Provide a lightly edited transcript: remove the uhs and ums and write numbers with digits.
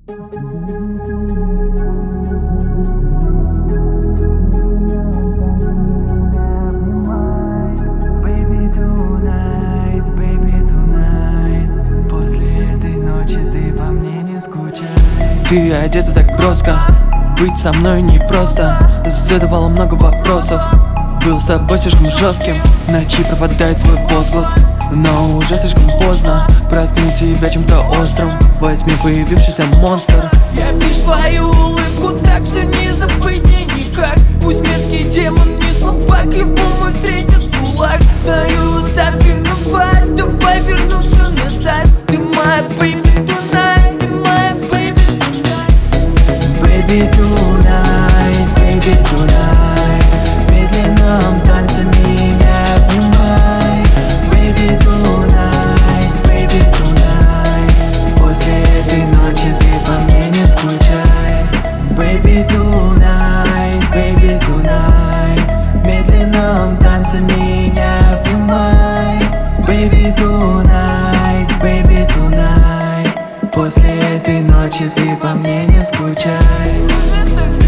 Ты одета так броско, быть со мной непросто. Задавала много вопросов, был с тобой слишком жестким. В ночи пропадает твой возглас, но уже слишком поздно проткнуть тебя чем-то острым. Возьми появившийся монстр. Я вижу твою улыбку, так что не забыть мне никак. Пусть мерзкий демон не слабак, любому встретит кулак. Знаю, забинувать, давай верну все назад. Ты моя baby tonight, ты моя baby tonight. Baby tonight, baby tonight. В медленном танце меня обнимай. Baby tonight, baby tonight. После этой ночи ты по мне не скучай. Baby tonight, baby tonight. В медленном танце меня обнимай. Baby tonight, baby tonight. После этой ночи ты по мне не скучай.